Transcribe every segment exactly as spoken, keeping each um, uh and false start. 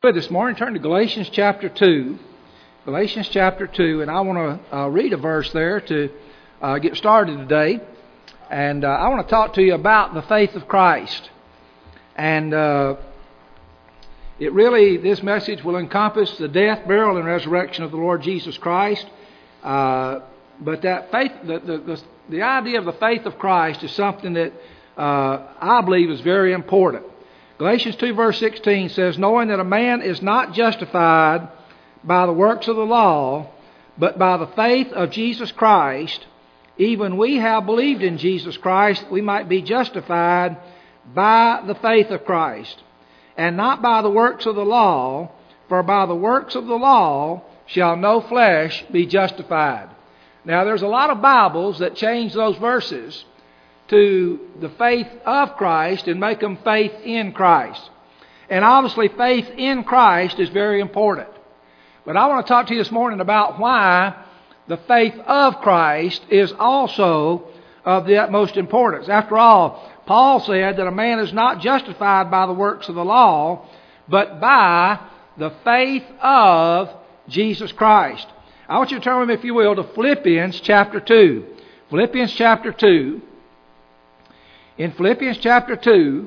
This morning, turn to Galatians chapter two. Galatians chapter two, and I want to uh, read a verse there to uh, get started today. And uh, I want to talk to you about the faith of Christ. And uh, it really, this message will encompass the death, burial, and resurrection of the Lord Jesus Christ. Uh, but that faith, the, the, the, the idea of the faith of Christ is something that uh, I believe is very important. Galatians two verse sixteen says, knowing that a man is not justified by the works of the law, but by the faith of Jesus Christ, even we have believed in Jesus Christ, we might be justified by the faith of Christ, and not by the works of the law, for by the works of the law shall no flesh be justified. Now there's a lot of Bibles that change those verses to the faith of Christ and make them faith in Christ. And obviously faith in Christ is very important. But I want to talk to you this morning about why the faith of Christ is also of the utmost importance. After all, Paul said that a man is not justified by the works of the law, but by the faith of Jesus Christ. I want you to turn with me, if you will, to Philippians chapter two. Philippians chapter two. In Philippians chapter two,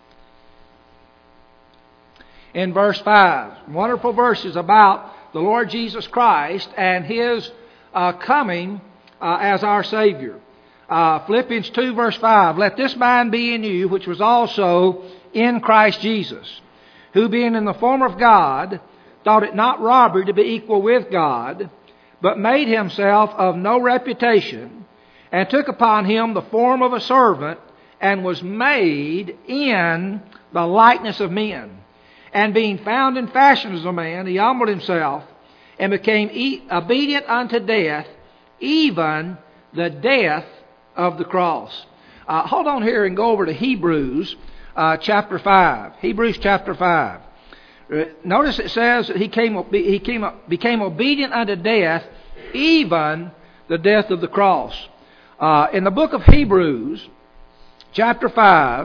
in verse five, wonderful verses about the Lord Jesus Christ and His uh, coming uh, as our Savior. Uh, Philippians two verse five, let this mind be in you, which was also in Christ Jesus, who being in the form of God, thought it not robbery to be equal with God, but made himself of no reputation, and took upon him the form of a servant, and was made in the likeness of men. And being found in fashion as a man, he humbled himself, and became e- obedient unto death, even the death of the cross. Uh, hold on here and go over to Hebrews uh, chapter five. Hebrews chapter five. Uh, notice it says that he came, he came, became obedient unto death, even the death of the cross. Uh, in the book of Hebrews, chapter five,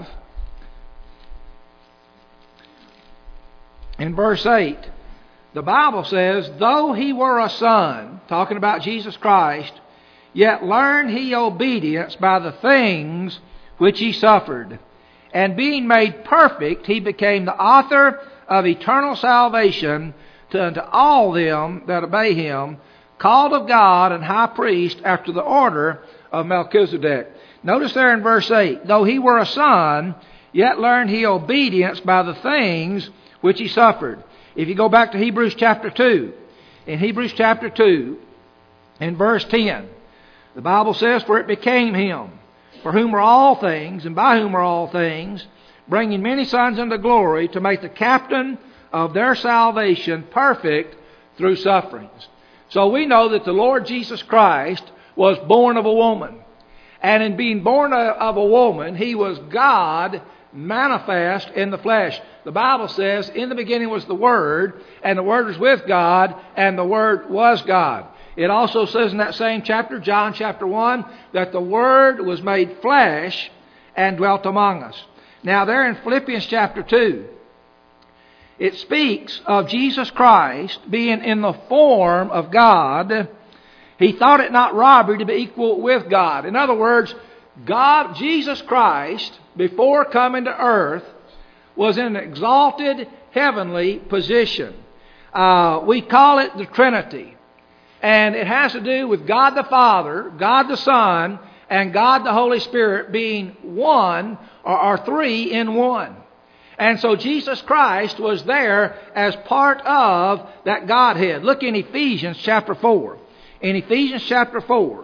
in verse eight, the Bible says, though he were a son, talking about Jesus Christ, yet learned he obedience by the things which he suffered. And being made perfect, he became the author of eternal salvation to unto all them that obey him, called of God and high priest after the order of Melchizedek. Notice there in verse eight, though he were a son, yet learned he obedience by the things which he suffered. If you go back to Hebrews chapter two, in Hebrews chapter two, in verse ten, the Bible says, for it became him, for whom are all things, and by whom are all things, bringing many sons unto glory, to make the captain of their salvation perfect through sufferings. So we know that the Lord Jesus Christ was born of a woman. And in being born of a woman, He was God manifest in the flesh. The Bible says, in the beginning was the Word, and the Word was with God, and the Word was God. It also says in that same chapter, John chapter one, that the Word was made flesh and dwelt among us. Now there in Philippians chapter two, it speaks of Jesus Christ being in the form of God. He thought it not robbery to be equal with God. In other words, God, Jesus Christ, before coming to earth, was in an exalted heavenly position. Uh, we call it the Trinity. And it has to do with God the Father, God the Son, and God the Holy Spirit being one, or, or three in one. And so Jesus Christ was there as part of that Godhead. Look in Ephesians chapter four. In Ephesians chapter four,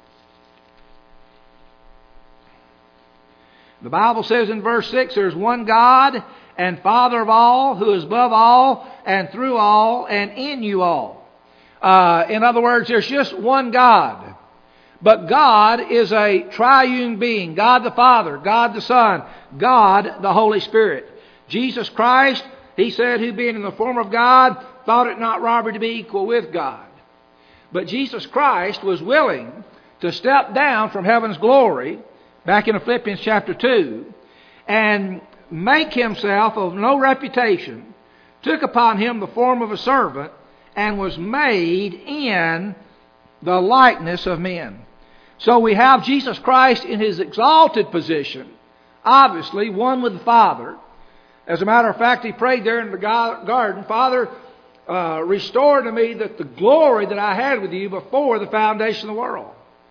the Bible says in verse six, there's one God and Father of all, who is above all and through all and in you all. Uh, in other words, there's just one God. But God is a triune being. God the Father, God the Son, God the Holy Spirit. Jesus Christ, He said, who being in the form of God, thought it not robbery to be equal with God. But Jesus Christ was willing to step down from heaven's glory, back in Philippians chapter two, and make Himself of no reputation, took upon him the form of a servant, and was made in the likeness of men. So we have Jesus Christ in his exalted position, obviously one with the Father. As a matter of fact, he prayed there in the garden, Father, uh, restore to me that the glory that I had with you before the foundation of the world.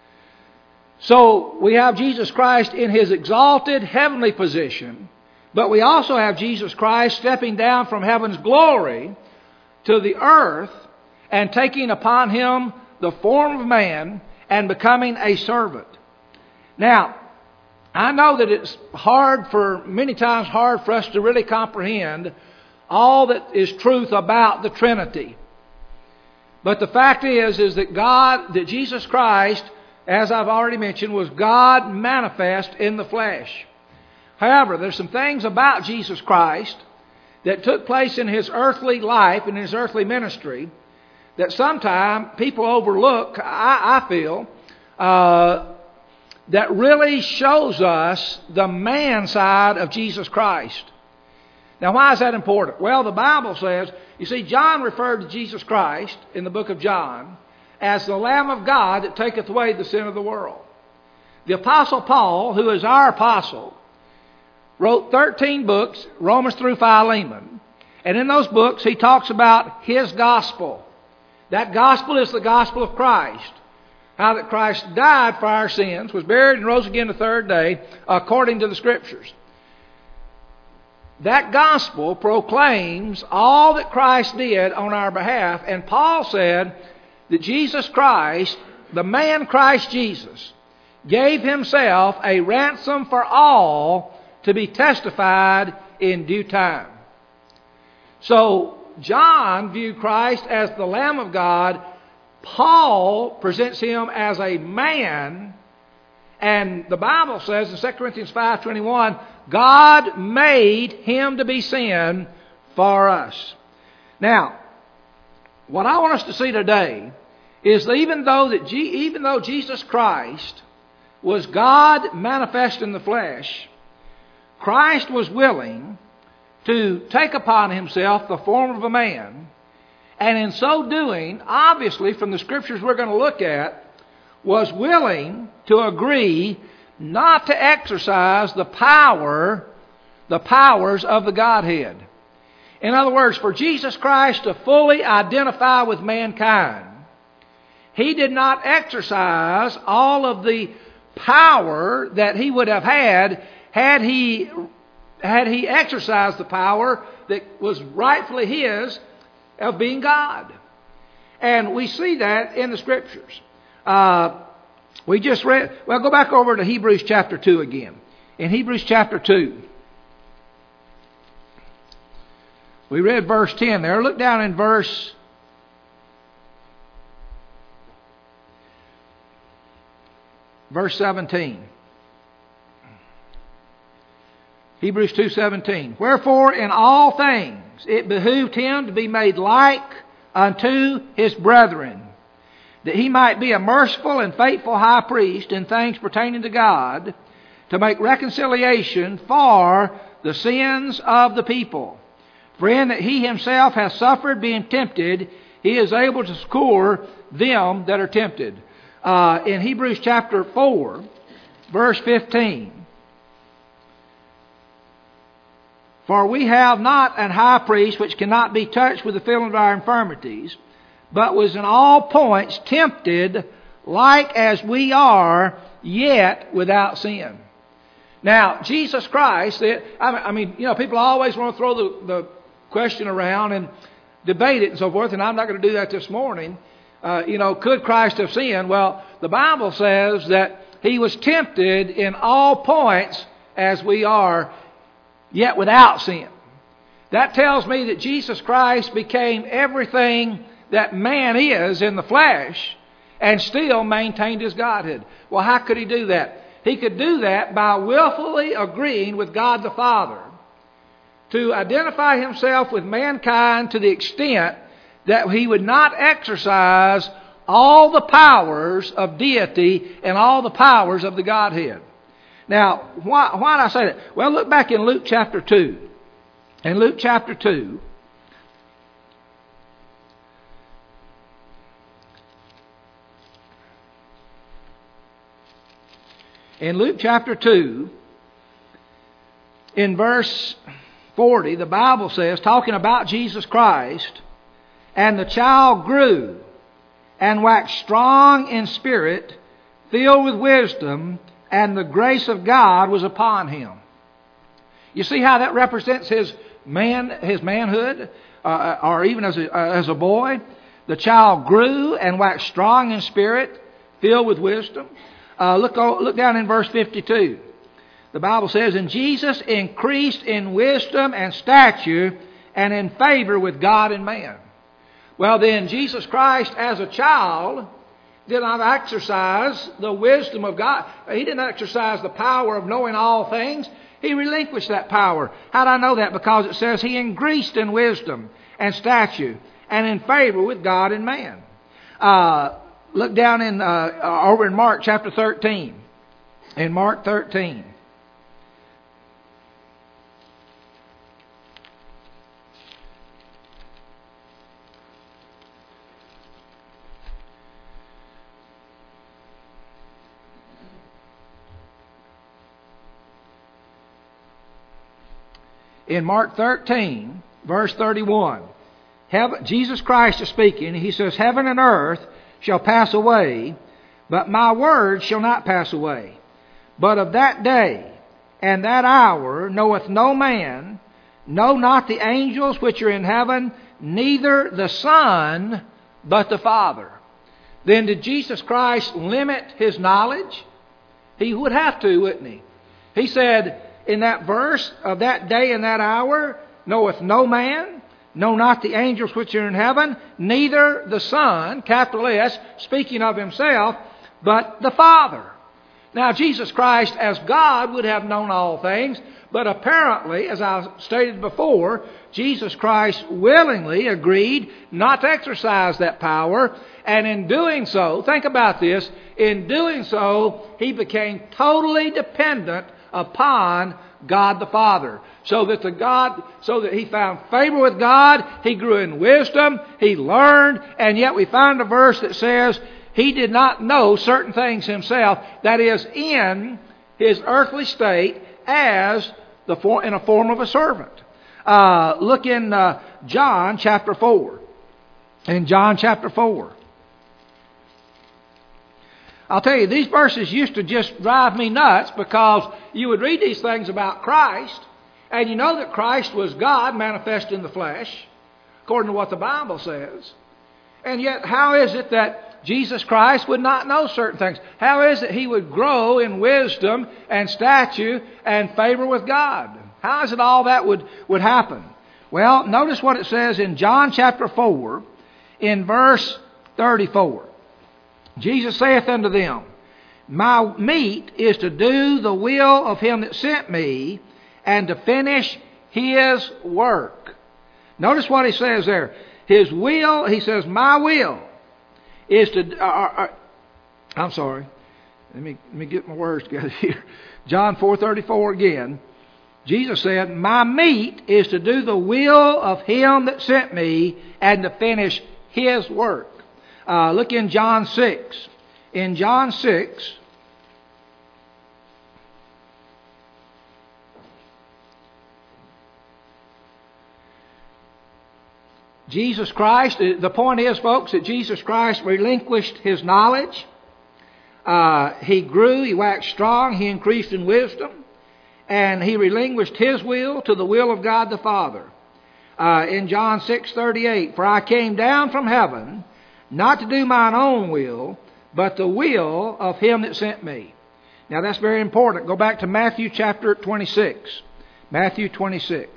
So we have Jesus Christ in his exalted heavenly position, but we also have Jesus Christ stepping down from heaven's glory to the earth and taking upon him the form of man and becoming a servant. Now, I know that it's hard for, many times hard for us to really comprehend all that is truth about the Trinity. But the fact is, is that God, that Jesus Christ, as I've already mentioned, was God manifest in the flesh. However, there's some things about Jesus Christ that took place in his earthly life and his earthly ministry that sometimes people overlook, I, I feel, uh, that really shows us the man side of Jesus Christ. Now, why is that important? Well, the Bible says, you see, John referred to Jesus Christ in the book of John as the Lamb of God that taketh away the sin of the world. The Apostle Paul, who is our apostle, wrote thirteen books, Romans through Philemon. And in those books, he talks about his gospel. That gospel is the gospel of Christ. How that Christ died for our sins, was buried and rose again the third day, according to the Scriptures. That gospel proclaims all that Christ did on our behalf. And Paul said that Jesus Christ, the man Christ Jesus, gave himself a ransom for all to be testified in due time. So John viewed Christ as the Lamb of God. Paul presents him as a man. And the Bible says in Second Corinthians five twenty-one, God made him to be sin for us. Now, what I want us to see today is that even though that G- even though Jesus Christ was God manifest in the flesh, Christ was willing to take upon himself the form of a man, and in so doing, obviously from the Scriptures we're going to look at, was willing to agree not to exercise the power, the powers of the Godhead. In other words, for Jesus Christ to fully identify with mankind, he did not exercise all of the power that he would have had had he had he exercised the power that was rightfully his of being God. And we see that in the Scriptures. Uh, we just read, well, go back over to Hebrews chapter two again. In Hebrews chapter two, we read verse ten there. Look down in verse verse seventeen. Hebrews two seventeen. Wherefore in all things it behooved him to be made like unto his brethren, that he might be a merciful and faithful high priest in things pertaining to God, to make reconciliation for the sins of the people. For in that he himself has suffered being tempted, he is able to succor them that are tempted. Uh, in Hebrews chapter four, verse fifteen. For we have not an high priest which cannot be touched with the feeling of our infirmities, but was in all points tempted like as we are, yet without sin. Now, Jesus Christ, I mean, you know, people always want to throw the, the question around and debate it and so forth, and I'm not going to do that this morning. Uh, you know, could Christ have sinned? Well, the Bible says that he was tempted in all points as we are, yet without sin. That tells me that Jesus Christ became everything that man is in the flesh and still maintained his Godhead. Well, how could he do that? He could do that by willfully agreeing with God the Father to identify himself with mankind to the extent that he would not exercise all the powers of deity and all the powers of the Godhead. Now, why, why did I say that? Well, look back in Luke chapter two. In Luke chapter two, In Luke chapter two, in verse forty, the Bible says, talking about Jesus Christ, and the child grew and waxed strong in spirit, filled with wisdom, and the grace of God was upon him. You see how that represents his man, his manhood, uh, or even as a, uh, as a boy? The child grew and waxed strong in spirit, filled with wisdom. Uh, look, look down in verse fifty-two. The Bible says, and Jesus increased in wisdom and stature and in favor with God and man. Well then, Jesus Christ as a child did not exercise the wisdom of God. He didn't exercise the power of knowing all things. He relinquished that power. How do I know that? Because it says he increased in wisdom and stature and in favor with God and man. Uh, look down in uh, over in Mark chapter thirteen. In Mark thirteen. In Mark thirteen, verse thirty-one, heaven, Jesus Christ is speaking. He says, heaven and earth shall pass away, but my words shall not pass away. But of that day and that hour knoweth no man, no, not the angels which are in heaven, neither the Son, but the Father. Then did Jesus Christ limit his knowledge? He would have to, wouldn't he? He said, in that verse, of that day and that hour knoweth no man, no, not the angels which are in heaven, neither the Son, capital S, speaking of himself, but the Father. Now Jesus Christ as God would have known all things, but apparently, as I stated before, Jesus Christ willingly agreed not to exercise that power, and in doing so, think about this, in doing so, he became totally dependent upon God the Father. So that the God, so that he found favor with God, he grew in wisdom, he learned, and yet we find a verse that says he did not know certain things himself, that is, in his earthly state as the for, in a form of a servant. Uh, look in uh, John chapter four. In John chapter four. I'll tell you, these verses used to just drive me nuts because you would read these things about Christ, and you know that Christ was God manifest in the flesh, according to what the Bible says. And yet, how is it that Jesus Christ would not know certain things? How is it he would grow in wisdom and stature and favor with God? How is it all that would, would happen? Well, notice what it says in John chapter four, in verse thirty-four. Jesus saith unto them, my meat is to do the will of him that sent me, and to finish his work. Notice what he says there. His will, he says, my will is to... Uh, uh, I'm sorry. Let me, let me get my words together here. John four thirty-four again. Jesus said, my meat is to do the will of him that sent me, and to finish his work. Uh, look in John six. In John six, Jesus Christ, the point is, folks, that Jesus Christ relinquished his knowledge. Uh, he grew, he waxed strong, he increased in wisdom, and he relinquished his will to the will of God the Father. Uh, in John six thirty-eight, for I came down from heaven, not to do mine own will, but the will of him that sent me. Now that's very important. Go back to Matthew chapter twenty-six. Matthew twenty-six.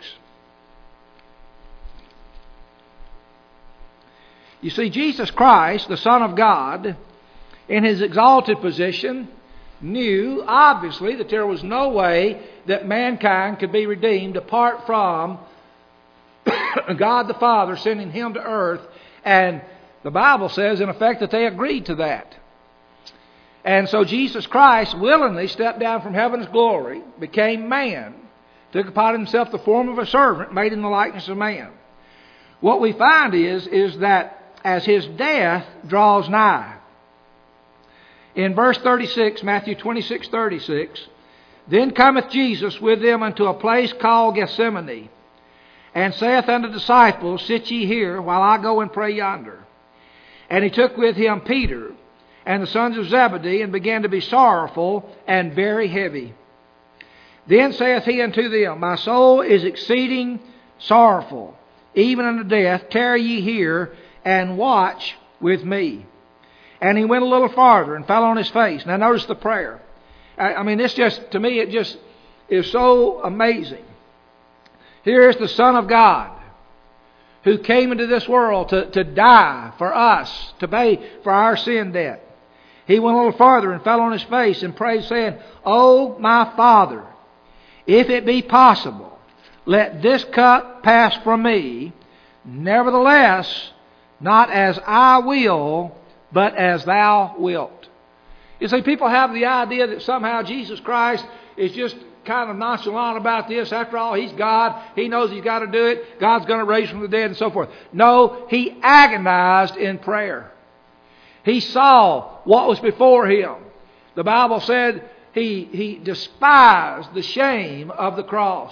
You see, Jesus Christ, the Son of God, in his exalted position, knew, obviously, that there was no way that mankind could be redeemed apart from God the Father sending him to earth. And the Bible says, in effect, that they agreed to that. And so Jesus Christ willingly stepped down from heaven's glory, became man, took upon himself the form of a servant, made in the likeness of man. What we find is, is that as his death draws nigh, In verse thirty-six, Matthew twenty-six, thirty-six, then cometh Jesus with them unto a place called Gethsemane, and saith unto the disciples, sit ye here, while I go and pray yonder. And he took with him Peter and the sons of Zebedee, and began to be sorrowful and very heavy. Then saith he unto them, my soul is exceeding sorrowful, even unto death. Tarry ye here, and watch with me. And he went a little farther, and fell on his face. Now notice the prayer. I, I mean, this just, to me, it just is so amazing. Here is the Son of God, who came into this world to, to die for us, to pay for our sin debt. He went a little farther and fell on his face and prayed, saying, O my Father, if it be possible, let this cup pass from me. Nevertheless, not as I will, but as thou wilt. You see, people have the idea that somehow Jesus Christ is just kind of nonchalant about this. After all, He's God. He knows He's got to do it. God's going to raise from the dead and so forth. No, He agonized in prayer. He saw what was before Him. The Bible said He, he despised the shame of the cross.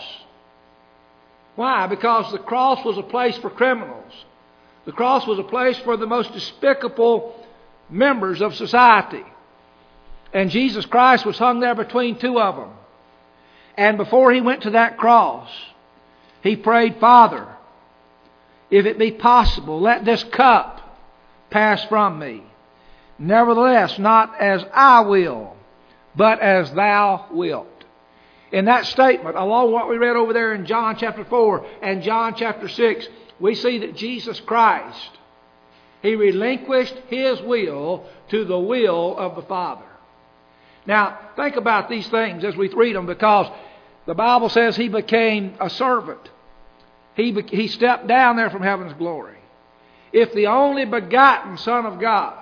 Why? Because the cross was a place for criminals. The cross was a place for the most despicable members of society. And Jesus Christ was hung there between two of them. And before He went to that cross, He prayed, Father, if it be possible, let this cup pass from me. Nevertheless, not as I will, but as thou wilt. In that statement, along with what we read over there in John chapter four and John chapter six, we see that Jesus Christ, He relinquished His will to the will of the Father. Now, think about these things as we read them, because the Bible says He became a servant. He, be, he stepped down there from heaven's glory. If the only begotten Son of God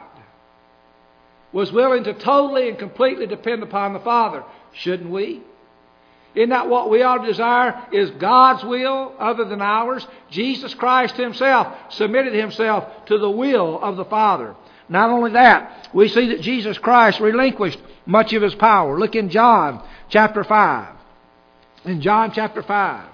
was willing to totally and completely depend upon the Father, shouldn't we? Isn't that what we ought to desire? Is God's will other than ours? Jesus Christ Himself submitted Himself to the will of the Father. Not only that, we see that Jesus Christ relinquished much of His power. Look in John chapter five. In John chapter five.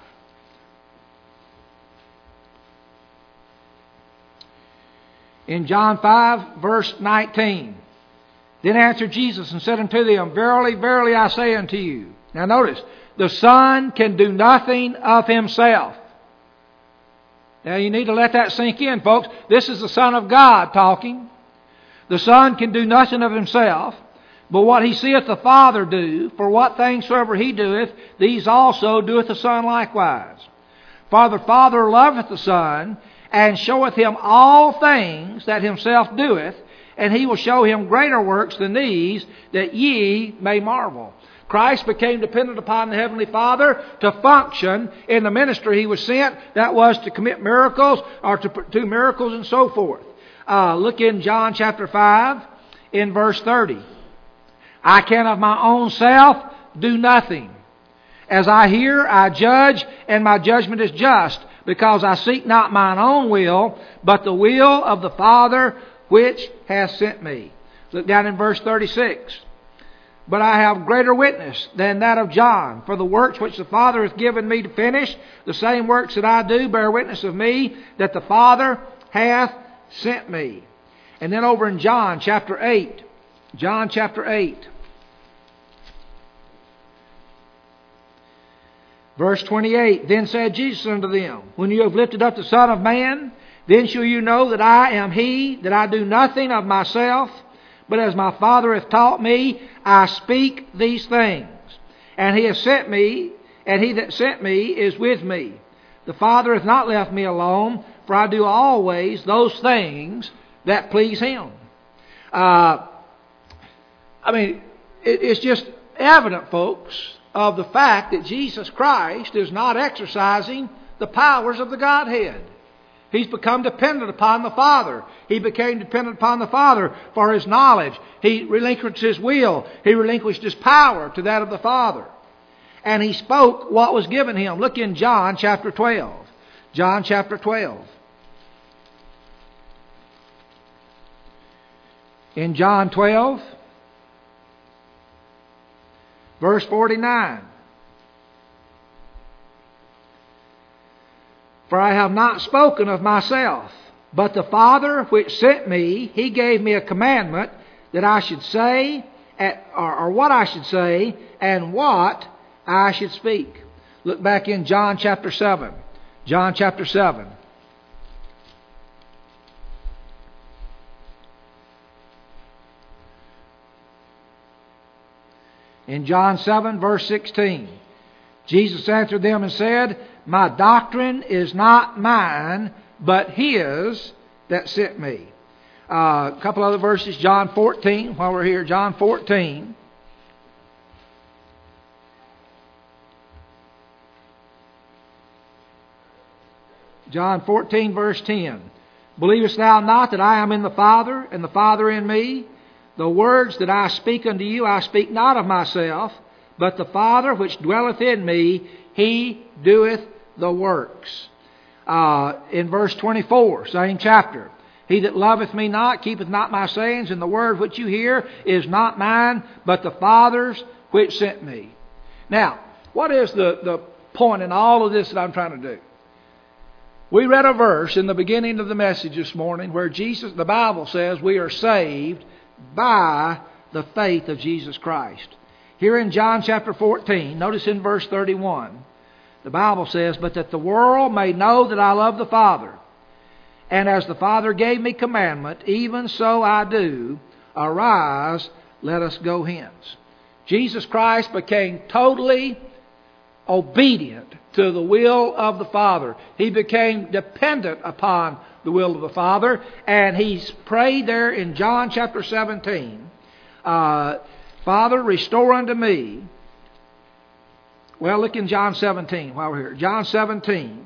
In John five, verse nineteen. Then answered Jesus and said unto them, Verily, verily, I say unto you. Now notice, the Son can do nothing of Himself. Now you need to let that sink in, folks. This is the Son of God talking. The Son can do nothing of Himself, but what He seeth the Father do, for what things soever He doeth, these also doeth the Son likewise. For the Father loveth the Son, and showeth Him all things that Himself doeth, and He will show Him greater works than these, that ye may marvel. Christ became dependent upon the Heavenly Father to function in the ministry He was sent. That was to commit miracles, or to do miracles and so forth. Uh, look in John chapter five, in verse thirty. I can of my own self do nothing. As I hear, I judge, and my judgment is just, because I seek not mine own will, but the will of the Father which hath sent me. Look down in verse thirty-six. But I have greater witness than that of John, for the works which the Father hath given me to finish, the same works that I do bear witness of me, that the Father hath sent me. And then over in John chapter eight. John chapter eight. Verse twenty-eight. Then said Jesus unto them, When you have lifted up the Son of Man, then shall you know that I am He, that I do nothing of myself, but as my Father hath taught me, I speak these things. And He hath sent me, and He that sent me is with me. The Father hath not left me alone, for I do always those things that please Him. Uh, I mean, it, it's just evident, folks, of the fact that Jesus Christ is not exercising the powers of the Godhead. He's become dependent upon the Father. He became dependent upon the Father for His knowledge. He relinquished His will. He relinquished His power to that of the Father. And He spoke what was given Him. Look in John chapter twelve. John chapter twelve. In John twelve, Verse forty-nine. For I have not spoken of myself, but the Father which sent me, He gave me a commandment that I should say, at, or, or what I should say, and what I should speak. Look back in John chapter seven. John chapter seven. In John seven, verse sixteen, Jesus answered them and said, My doctrine is not mine, but His that sent me. Uh, a couple other verses, John fourteen, while we're here, John fourteen. John fourteen, verse ten. Believest thou not that I am in the Father, and the Father in me? The words that I speak unto you, I speak not of myself, but the Father which dwelleth in me, He doeth the works. Uh, in verse twenty-four, same chapter. He that loveth me not, keepeth not my sayings, and the word which you hear is not mine, but the Father's which sent me. Now, what is the, the point in all of this that I'm trying to do? We read a verse in the beginning of the message this morning where Jesus, the Bible says we are saved by the faith of Jesus Christ. Here in John chapter fourteen, notice in verse thirty-one, the Bible says, But that the world may know that I love the Father, and as the Father gave me commandment, even so I do. Arise, let us go hence. Jesus Christ became totally obedient to the will of the Father. He became dependent upon the will of the Father, and He's prayed there in John chapter seventeen, uh, Father, restore unto me. Well, look in John seventeen while we're here. John seventeen,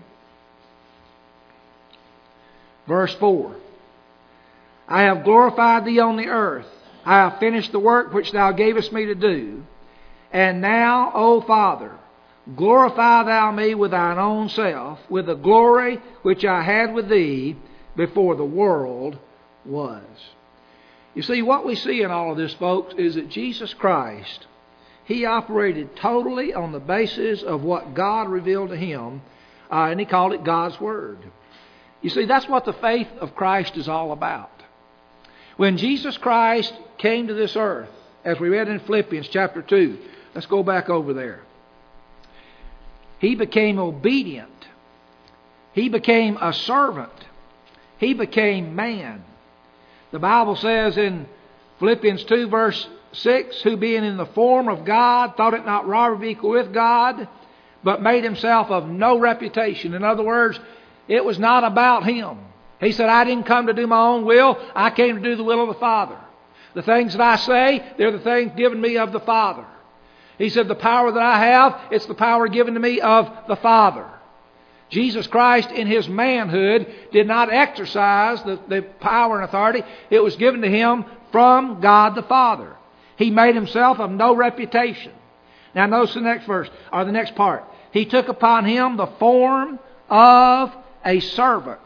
verse four. I have glorified Thee on the earth. I have finished the work which Thou gavest me to do. And now, O Father, glorify Thou me with Thine own self, with the glory which I had with Thee before the world was. You see, what we see in all of this, folks, is that Jesus Christ, He operated totally on the basis of what God revealed to Him, uh, and He called it God's Word. You see, that's what the faith of Christ is all about. When Jesus Christ came to this earth, as we read in Philippians chapter two, let's go back over there. He became obedient. He became a servant. He became man. The Bible says in Philippians two verse six, Who being in the form of God, thought it not robbery to be equal with God, but made Himself of no reputation. In other words, it was not about Him. He said, I didn't come to do my own will. I came to do the will of the Father. The things that I say, they're the things given me of the Father. He said, the power that I have, it's the power given to me of the Father. Jesus Christ in His manhood did not exercise the, the power and authority. It was given to Him from God the Father. He made Himself of no reputation. Now notice the next verse, or the next part. He took upon Him the form of a servant.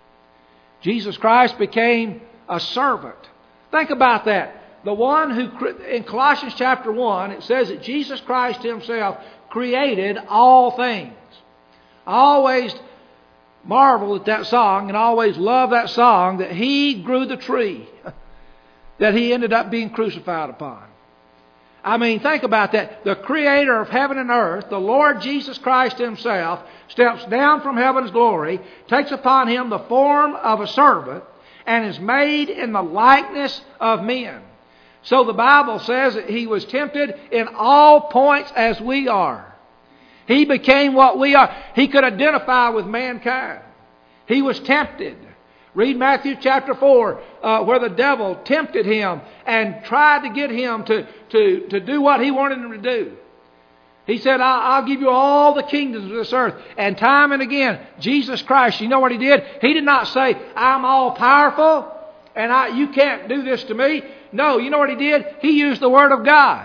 Jesus Christ became a servant. Think about that. The one who, in Colossians chapter one, it says that Jesus Christ Himself created all things. I always marvel at that song and always love that song that He grew the tree that He ended up being crucified upon. I mean, think about that. The Creator of heaven and earth, the Lord Jesus Christ Himself, steps down from heaven's glory, takes upon Him the form of a servant, and is made in the likeness of men. So the Bible says that He was tempted in all points as we are. He became what we are. He could identify with mankind. He was tempted. Read Matthew chapter four, uh, where the devil tempted Him and tried to get Him to, to, to do what he wanted Him to do. He said, I'll give you all the kingdoms of this earth. And time and again, Jesus Christ, you know what He did? He did not say, I'm all powerful and I, you can't do this to me. No, you know what He did? He used the Word of God.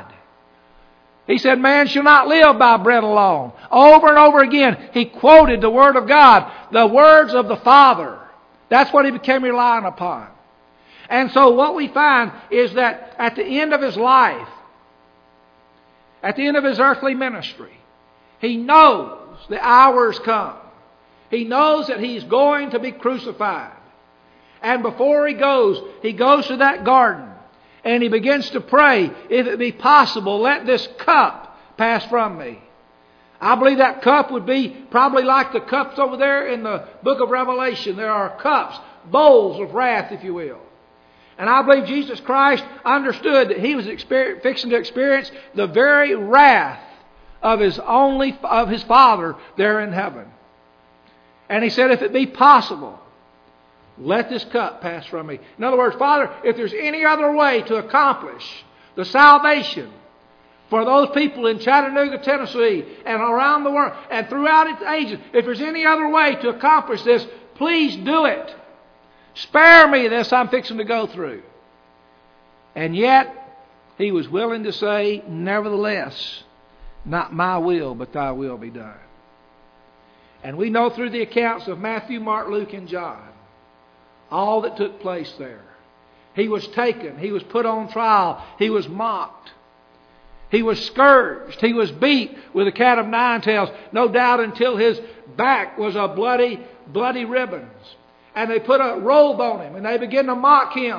He said, man shall not live by bread alone. Over and over again, He quoted the Word of God, the words of the Father. That's what He became relying upon. And so what we find is that at the end of His life, at the end of His earthly ministry, He knows the hour's come. He knows that He's going to be crucified. And before He goes, He goes to that garden and He begins to pray, if it be possible, let this cup pass from me. I believe that cup would be probably like the cups over there in the book of Revelation. There are cups, bowls of wrath, if you will. And I believe Jesus Christ understood that He was exper- fixing to experience the very wrath of His only of His Father there in heaven. And He said, if it be possible, let this cup pass from me. In other words, Father, if there's any other way to accomplish the salvation for those people in Chattanooga, Tennessee, and around the world, and throughout its ages, if there's any other way to accomplish this, please do it. Spare me this I'm fixing to go through. And yet, He was willing to say, nevertheless, not my will, but Thy will be done. And we know through the accounts of Matthew, Mark, Luke, and John, all that took place there. He was taken. He was put on trial. He was mocked. He was scourged. He was beat with a cat of nine tails. No doubt until His back was a bloody, bloody ribbons. And they put a robe on Him and they began to mock Him.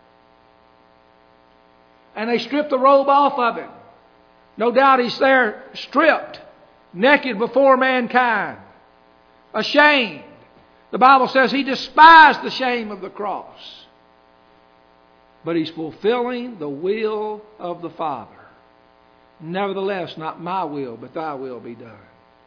And they stripped the robe off of Him. No doubt He's there stripped, naked before mankind, ashamed. The Bible says He despised the shame of the cross. But He's fulfilling the will of the Father. Nevertheless, not my will, but Thy will be done.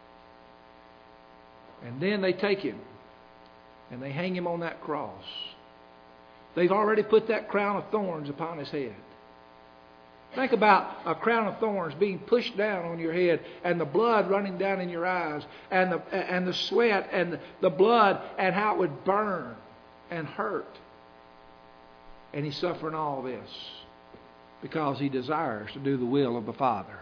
And then they take Him and they hang Him on that cross. They've already put that crown of thorns upon His head. Think about a crown of thorns being pushed down on your head and the blood running down in your eyes and the, and the sweat and the, the blood and how it would burn and hurt. And He's suffering all this because He desires to do the will of the Father.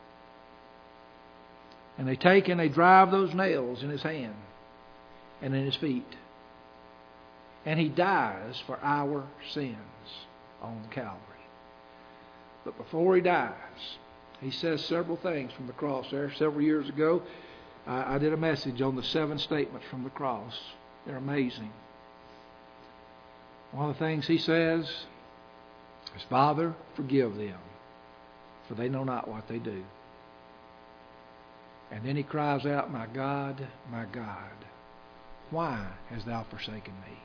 And they take and they drive those nails in His hand and in His feet. And He dies for our sins on Calvary. But before He dies, He says several things from the cross there. Several years ago, I, I did a message on the seven statements from the cross. They're amazing. One of the things He says is, Father, forgive them, for they know not what they do. And then He cries out, my God, my God, why hast Thou forsaken me?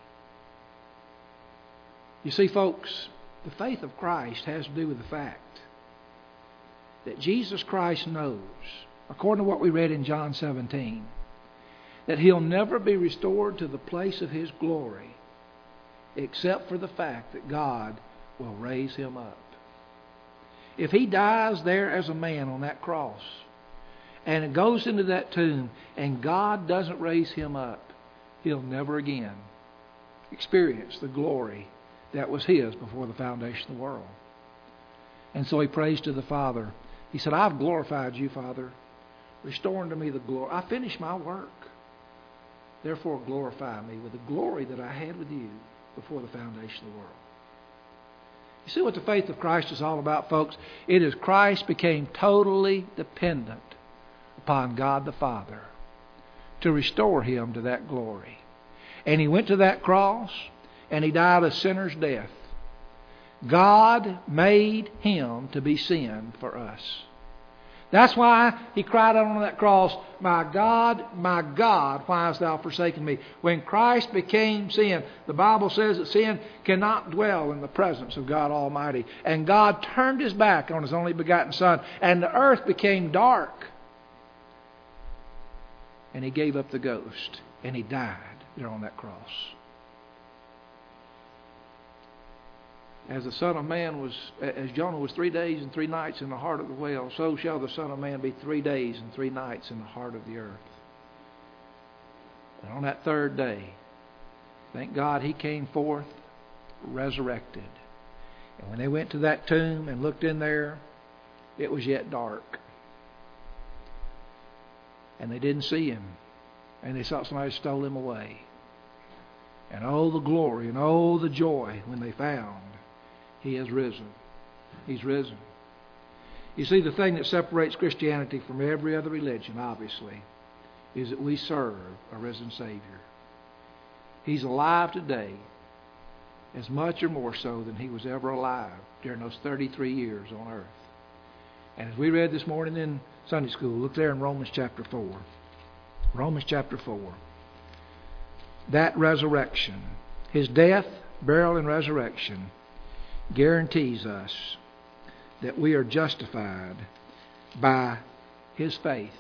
You see, folks, the faith of Christ has to do with the fact that Jesus Christ knows, according to what we read in John seventeen, that He'll never be restored to the place of His glory except for the fact that God will raise Him up. If He dies there as a man on that cross and it goes into that tomb and God doesn't raise Him up, He'll never again experience the glory that was His before the foundation of the world. And so He prays to the Father. He said, I've glorified You, Father. Restore unto me the glory. I finished my work. Therefore glorify me with the glory that I had with You before the foundation of the world. You see what the faith of Christ is all about, folks? It is Christ became totally dependent upon God the Father to restore Him to that glory. And He went to that cross and He died a sinner's death. God made Him to be sin for us. That's why He cried out on that cross, my God, my God, why hast Thou forsaken me? When Christ became sin, the Bible says that sin cannot dwell in the presence of God Almighty. And God turned His back on His only begotten Son, and the earth became dark. And He gave up the ghost, and He died there on that cross. As the Son of Man was, as Jonah was three days and three nights in the heart of the whale, so shall the Son of Man be three days and three nights in the heart of the earth. And on that third day, thank God He came forth resurrected. And when they went to that tomb and looked in there, it was yet dark. And they didn't see Him. And they thought somebody stole Him away. And oh, the glory and oh, the joy when they found He has risen. He's risen. You see, the thing that separates Christianity from every other religion, obviously, is that we serve a risen Savior. He's alive today as much or more so than He was ever alive during those thirty-three years on earth. And as we read this morning in Sunday school, look there in Romans chapter four. Romans chapter four. That resurrection, His death, burial, and resurrection guarantees us that we are justified by His faith,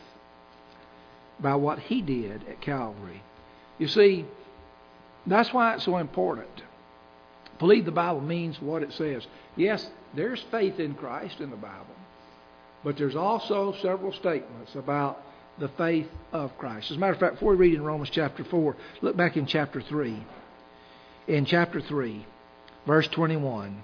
by what He did at Calvary. You see, that's why it's so important. Believe the Bible means what it says. Yes, there's faith in Christ in the Bible, but there's also several statements about the faith of Christ. As a matter of fact, before we read in Romans chapter four, look back in chapter three. In chapter three, verse twenty-one.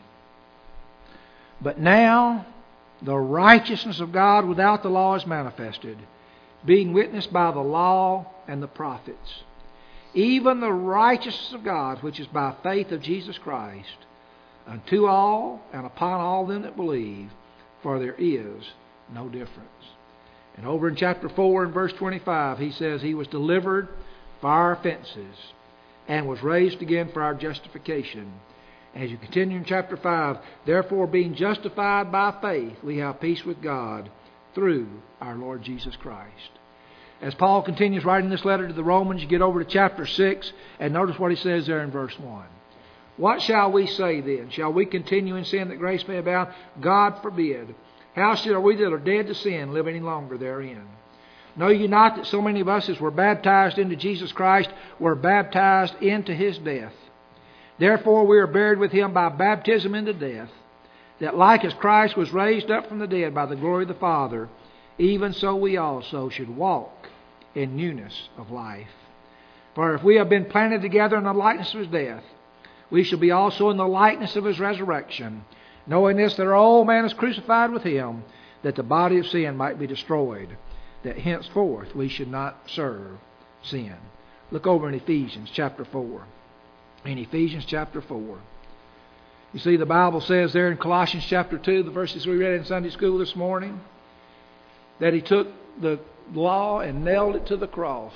But now the righteousness of God without the law is manifested, being witnessed by the law and the prophets, even the righteousness of God, which is by faith of Jesus Christ, unto all and upon all them that believe, for there is no difference. And over in chapter four and verse twenty-five, he says, He was delivered for our offenses and was raised again for our justification. As you continue in chapter five, therefore being justified by faith, we have peace with God through our Lord Jesus Christ. As Paul continues writing this letter to the Romans, you get over to chapter six and notice what he says there in verse one. What shall we say then? Shall we continue in sin that grace may abound? God forbid. How shall we that are dead to sin live any longer therein? Know ye not that so many of us as were baptized into Jesus Christ were baptized into His death? Therefore we are buried with Him by baptism into death, that like as Christ was raised up from the dead by the glory of the Father, even so we also should walk in newness of life. For if we have been planted together in the likeness of His death, we shall be also in the likeness of His resurrection, knowing this, that our old man is crucified with Him, that the body of sin might be destroyed, that henceforth we should not serve sin. Look over in Ephesians chapter four. In Ephesians chapter four. You see, the Bible says there in Colossians chapter two, the verses we read in Sunday school this morning, that He took the law and nailed it to the cross.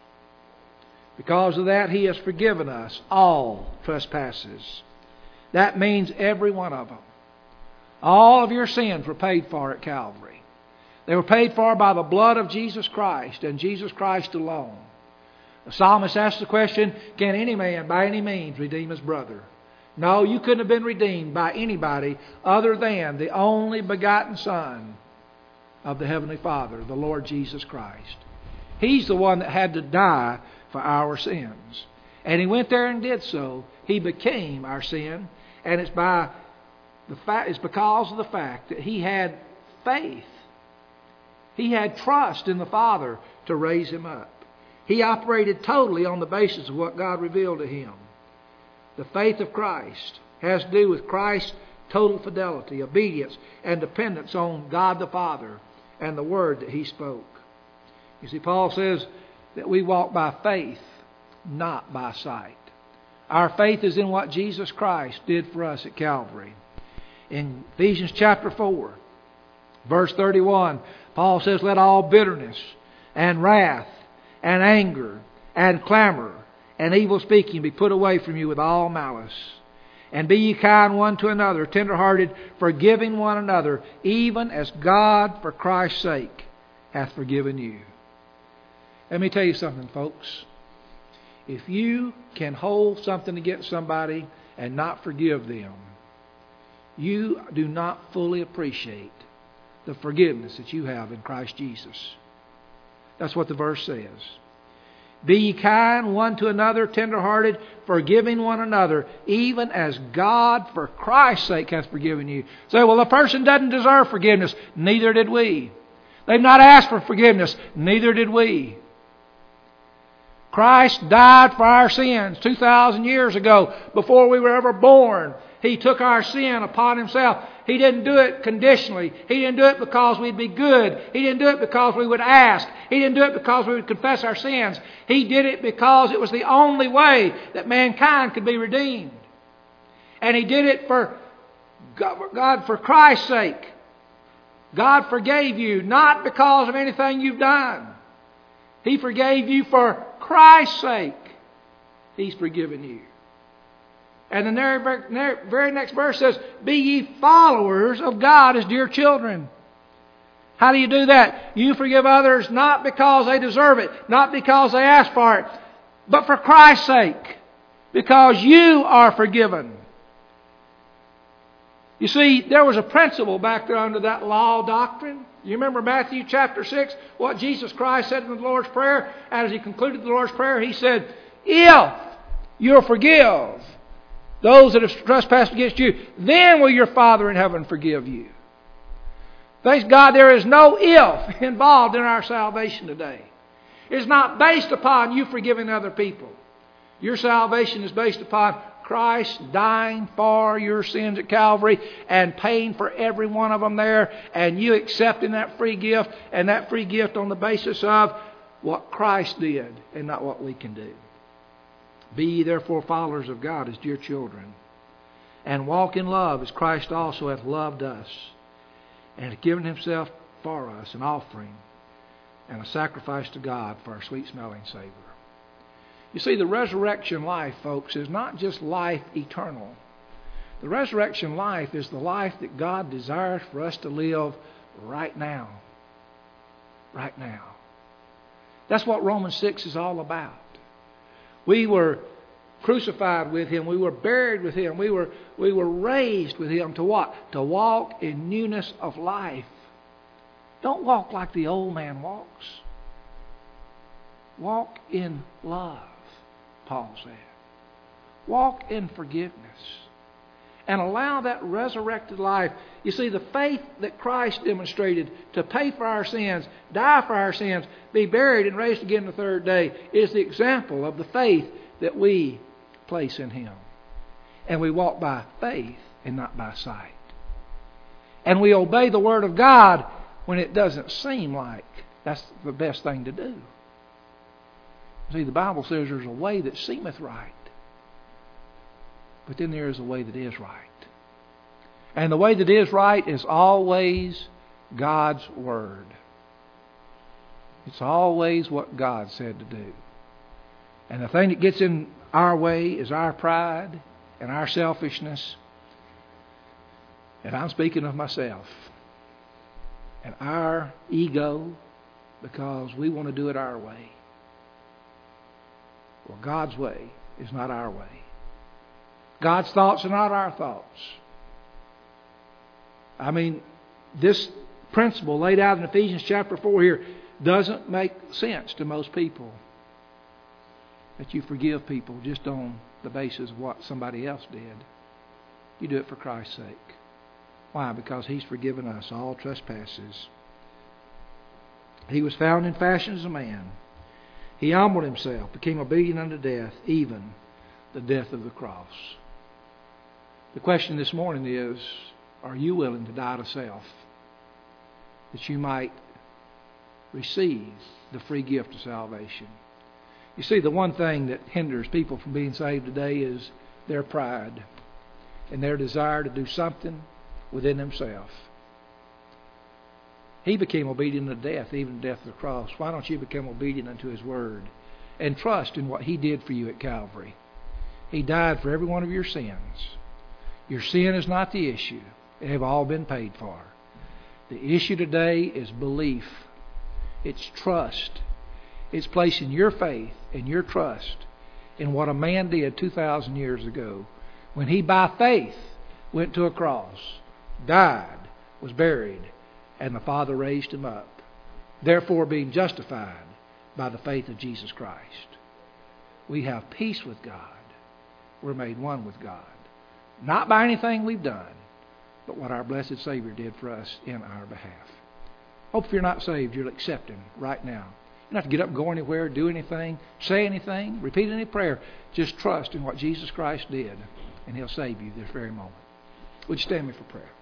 Because of that, He has forgiven us all trespasses. That means every one of them. All of your sins were paid for at Calvary. They were paid for by the blood of Jesus Christ and Jesus Christ alone. The psalmist asked the question, can any man by any means redeem his brother? No, you couldn't have been redeemed by anybody other than the only begotten Son of the Heavenly Father, the Lord Jesus Christ. He's the one that had to die for our sins. And He went there and did so. He became our sin. And it's by the fact, it's because of the fact that He had faith. He had trust in the Father to raise Him up. He operated totally on the basis of what God revealed to Him. The faith of Christ has to do with Christ's total fidelity, obedience, and dependence on God the Father and the Word that He spoke. You see, Paul says that we walk by faith, not by sight. Our faith is in what Jesus Christ did for us at Calvary. In Ephesians chapter four, verse thirty-one, Paul says, let all bitterness and wrath and anger and clamor and evil speaking be put away from you with all malice. And be ye kind one to another, tenderhearted, forgiving one another, even as God for Christ's sake hath forgiven you. Let me tell you something, folks. If you can hold something against somebody and not forgive them, you do not fully appreciate the forgiveness that you have in Christ Jesus. That's what the verse says. Be ye kind one to another, tenderhearted, forgiving one another, even as God for Christ's sake hath forgiven you. Say, well, the person doesn't deserve forgiveness. Neither did we. They've not asked for forgiveness. Neither did we. Christ died for our sins two thousand years ago, before we were ever born. He took our sin upon Himself. He didn't do it conditionally. He didn't do it because we'd be good. He didn't do it because we would ask. He didn't do it because we would confess our sins. He did it because it was the only way that mankind could be redeemed. And He did it for God, for Christ's sake. God forgave you not because of anything you've done. He forgave you for Christ's sake. He's forgiven you. And the very next verse says, be ye followers of God as dear children. How do you do that? You forgive others not because they deserve it, not because they ask for it, but for Christ's sake, because you are forgiven. You see, there was a principle back there under that law doctrine. You remember Matthew chapter six, what Jesus Christ said in the Lord's Prayer? As He concluded the Lord's Prayer, He said, if you'll forgive those that have trespassed against you, then will your Father in heaven forgive you. Thanks God there is no if involved in our salvation today. It's not based upon you forgiving other people. Your salvation is based upon Christ dying for your sins at Calvary and paying for every one of them there, and you accepting that free gift, and that free gift on the basis of what Christ did and not what we can do. Be ye therefore followers of God as dear children, and walk in love as Christ also hath loved us, and hath given Himself for us an offering and a sacrifice to God for our sweet-smelling savour. You see, the resurrection life, folks, is not just life eternal. The resurrection life is the life that God desires for us to live right now. Right now. That's what Romans six is all about. We were crucified with Him. We were buried with Him. We were, we were raised with Him to what? To walk in newness of life. Don't walk like the old man walks. Walk in love, Paul said. Walk in forgiveness. And allow that resurrected life. You see, the faith that Christ demonstrated to pay for our sins, die for our sins, be buried and raised again the third day is the example of the faith that we place in Him. And we walk by faith and not by sight. And we obey the Word of God when it doesn't seem like that's the best thing to do. See, the Bible says there's a way that seemeth right, but then there is a way that is right. And the way that is right is always God's Word. It's always what God said to do. And the thing that gets in our way is our pride and our selfishness. And I'm speaking of myself. And our ego, because we want to do it our way. Well, God's way is not our way. God's thoughts are not our thoughts. I mean, this principle laid out in Ephesians chapter four here doesn't make sense to most people. That you forgive people just on the basis of what somebody else did. You do it for Christ's sake. Why? Because He's forgiven us all trespasses. He was found in fashion as a man. He humbled Himself, became obedient unto death, even the death of the cross. The question this morning is, are you willing to die to self that you might receive the free gift of salvation? You see, the one thing that hinders people from being saved today is their pride and their desire to do something within themselves. He became obedient unto death, even the death of the cross. Why don't you become obedient unto His Word and trust in what He did for you at Calvary? He died for every one of your sins. Your sin is not the issue. They have all been paid for. The issue today is belief. It's trust. It's placing your faith and your trust in what a man did two thousand years ago when he by faith went to a cross, died, was buried, and the Father raised Him up, therefore being justified by the faith of Jesus Christ. We have peace with God. We're made one with God. Not by anything we've done, but what our blessed Savior did for us in our behalf. Hope if you're not saved, you'll accept Him right now. You don't have to get up and go anywhere, do anything, say anything, repeat any prayer. Just trust in what Jesus Christ did, and He'll save you this very moment. Would you stand me for prayer?